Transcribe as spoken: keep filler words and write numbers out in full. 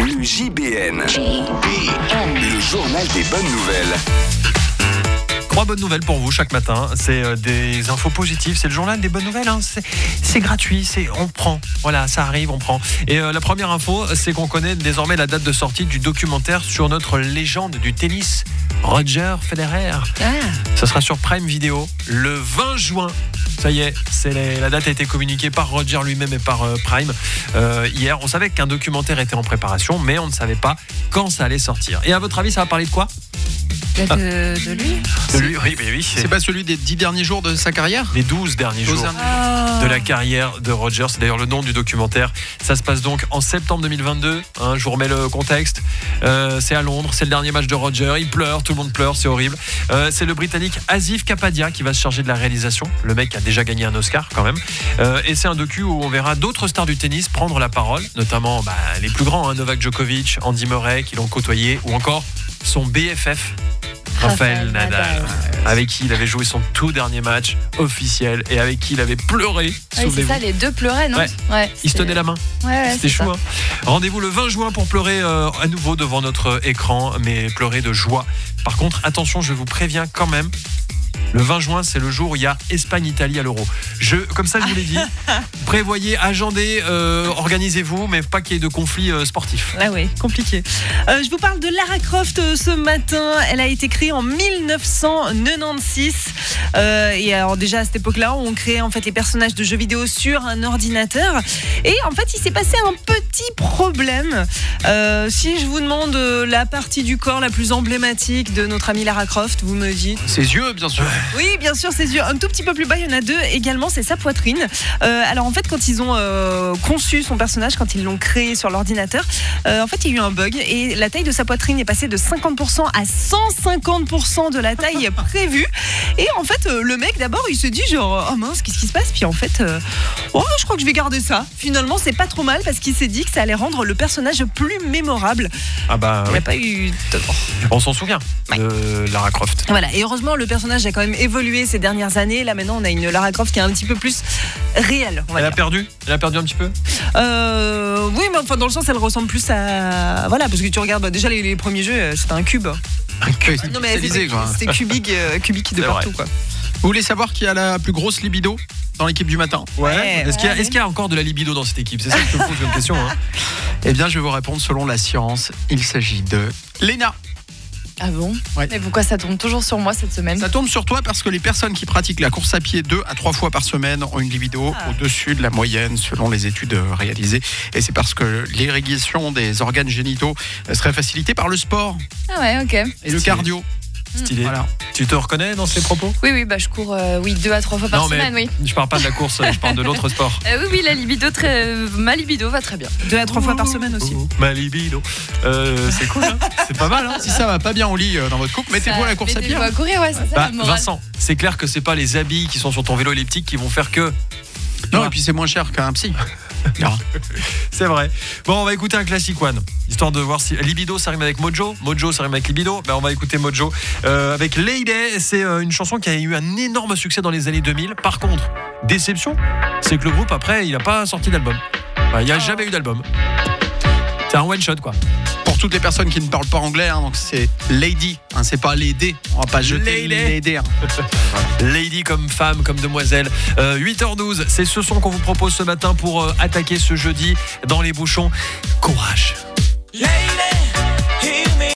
Le J B N. J B N. Le journal des bonnes nouvelles. Trois bonnes nouvelles pour vous chaque matin. C'est euh, des infos positives. C'est le journal des bonnes nouvelles. Hein. C'est, c'est gratuit. C'est, on prend. Voilà, ça arrive, on prend. Et euh, la première info, c'est qu'on connaît désormais la date de sortie du documentaire sur notre légende du tennis, Roger Federer. Ah. Ça sera sur Prime Video le vingt juin. Ça y est, c'est les, la date a été communiquée par Roger lui-même et par euh, Prime euh, hier. On savait qu'un documentaire était en préparation, mais on ne savait pas quand ça allait sortir. Et à votre avis, ça va parler de quoi ? De, de lui De lui, oui, mais oui. C'est, c'est pas celui des dix derniers jours de sa carrière ? Les douze derniers jours oh. de la carrière de Roger. C'est d'ailleurs le nom du documentaire. Ça se passe donc en septembre deux mille vingt-deux. Hein, je vous remets le contexte. Euh, c'est à Londres. C'est le dernier match de Roger. Il pleure. Tout le monde pleure. C'est horrible. Euh, c'est le Britannique Asif Kapadia qui va se charger de la réalisation. Le mec a déjà gagné un Oscar quand même. Euh, et c'est un docu où on verra d'autres stars du tennis prendre la parole. Notamment bah, les plus grands. Hein, Novak Djokovic, Andy Murray qui l'ont côtoyé. Ou encore son B F F. Raphaël Nadal, Nadal, avec qui il avait joué son tout dernier match officiel et avec qui il avait pleuré. Ouais, c'est ça, les deux pleuraient, non ? Ouais. Ouais, ils se tenaient la main. Ouais, ouais, C'était chou. Hein. Rendez-vous le vingt juin pour pleurer euh, à nouveau devant notre écran, mais pleurer de joie. Par contre, attention, je vous préviens quand même. Le vingt juin, c'est le jour où il y a Espagne-Italie à l'Euro. Je, comme ça, je vous l'ai dit, prévoyez, agendez, euh, organisez-vous, mais pas qu'il y ait de conflits euh, sportifs. Ah oui, compliqué. Euh, je vous parle de Lara Croft euh, ce matin. Elle a été créée en dix-neuf cent quatre-vingt-seize. Euh, et alors déjà à cette époque-là, on créait en fait les personnages de jeux vidéo sur un ordinateur. Et en fait, il s'est passé un petit problème. Euh, si je vous demande euh, la partie du corps la plus emblématique de notre amie Lara Croft, vous me dites. Ses yeux, bien sûr. Oui, bien sûr, ses yeux. Un tout petit peu plus bas, il y en a deux également, c'est sa poitrine. Euh, alors en fait, quand ils ont euh, conçu son personnage, quand ils l'ont créé sur l'ordinateur, euh, en fait, il y a eu un bug et la taille de sa poitrine est passée de cinquante pour cent à cent cinquante pour cent de la taille prévue. Et en fait, euh, le mec, d'abord, il se dit genre, oh mince, qu'est-ce qui se passe ? Puis en fait, euh, oh, je crois que je vais garder ça. Finalement, c'est pas trop mal parce qu'il s'est dit que ça allait rendre le personnage plus mémorable. Ah bah, il n'y oui. a pas eu... On s'en souvient ouais. de Lara Croft. Voilà, et heureusement, le personnage a quand même évolué ces dernières années. Là, maintenant, on a une Lara Croft qui est un petit peu plus réelle. On va elle dire. a perdu Elle a perdu un petit peu euh, Oui, mais enfin, dans le sens, elle ressemble plus à... Voilà, parce que tu regardes, bah, déjà, les, les premiers jeux, c'était un cube. Un cube non, mais c'était, c'était cubique, euh, cubique de c'est partout, vrai. quoi. Vous voulez savoir qui a la plus grosse libido dans l'équipe du matin ? Ouais. Ouais, Est-ce, qu'il y a, ouais. est-ce qu'il y a encore de la libido dans cette équipe ? C'est ça que je te pose comme question. Hein. Eh bien, je vais vous répondre selon la science. Il s'agit de Léna. Ah bon ? Ouais. Mais pourquoi ça tombe toujours sur moi cette semaine ? Ça tombe sur toi parce que les personnes qui pratiquent la course à pied deux à trois fois par semaine ont une libido ah. au-dessus de la moyenne selon les études réalisées. Et c'est parce que l'irrigation des organes génitaux serait facilitée par le sport Ah ouais, ok. et le Stylé. cardio. Stylé. Voilà. Tu te reconnais dans ces propos ? Oui, oui, bah je cours euh, oui, deux à trois fois par Non, semaine, mais oui. je parle pas de la course, je parle de l'autre sport. Euh, oui, oui, la libido, très, euh, ma libido va très bien. Deux à trois fois par semaine aussi. Oh, ma libido. Euh, c'est cool, hein. C'est pas mal. Hein. Si ça va pas bien au lit euh, dans votre couple, mettez-vous à la course à pied. Mettez-vous à courir, ouais, c'est ça Bah, la morale. Vincent, c'est clair que c'est pas les habits qui sont sur ton vélo elliptique qui vont faire que. Non, et puis c'est moins cher qu'un psy. C'est vrai. Bon, on va écouter un classique one, histoire de voir si libido ça rime avec mojo, mojo ça rime avec libido. Ben on va écouter mojo euh, avec Lady. C'est euh, une chanson qui a eu un énorme succès dans les années deux mille. Par contre, déception, c'est que le groupe après, il a pas sorti d'album. Enfin, il n'y a jamais eu d'album. C'est un one shot quoi. Pour toutes les personnes qui ne parlent pas anglais, hein, donc c'est Lady, hein, c'est pas Lady. On va pas jeter Lady. Lady. Hein. Lady comme femme, comme demoiselle. Euh, huit heures douze, c'est ce son qu'on vous propose ce matin pour euh, attaquer ce jeudi dans les bouchons. Courage.